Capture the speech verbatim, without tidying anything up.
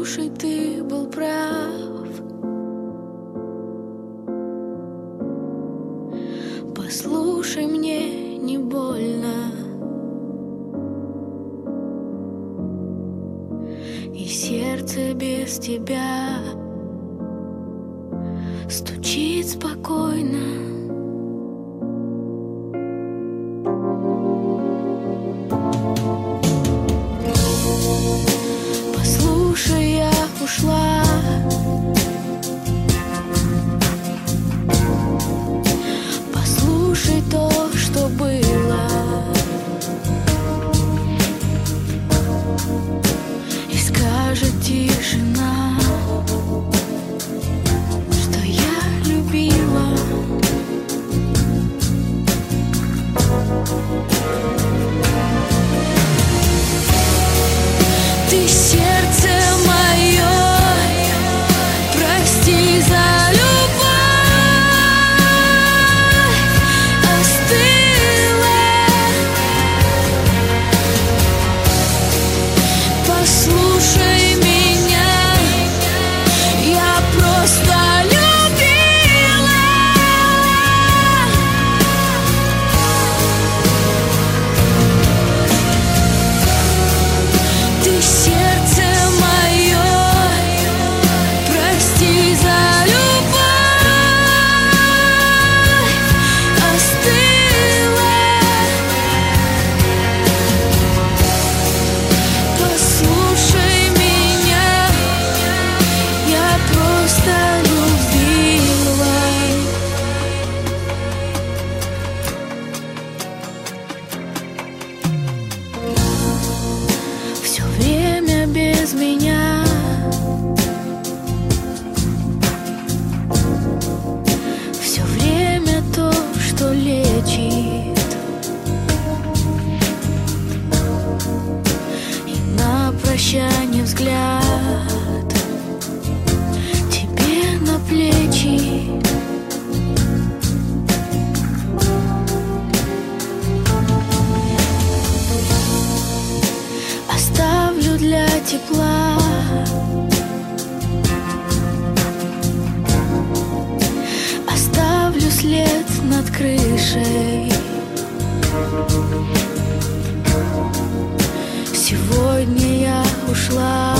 Послушай, ты был прав. Послушай, мне не больно, и сердце без тебя стучит спокойно. Послушай, я ушла. Послушай то, что было, и скажет тишина, что я любила. Ты сердце мое, прости за любовь, остыла. Послушай меня, я просто любила. Ты сердце мое, прости за любовь, остыла. Послушай меня, я просто любила. Все время без меня, все время то, что лечит, и на прощание взгляд тебе на плечи. Оставлю для тепла оставлю след над крышей. Сегодня я ушла.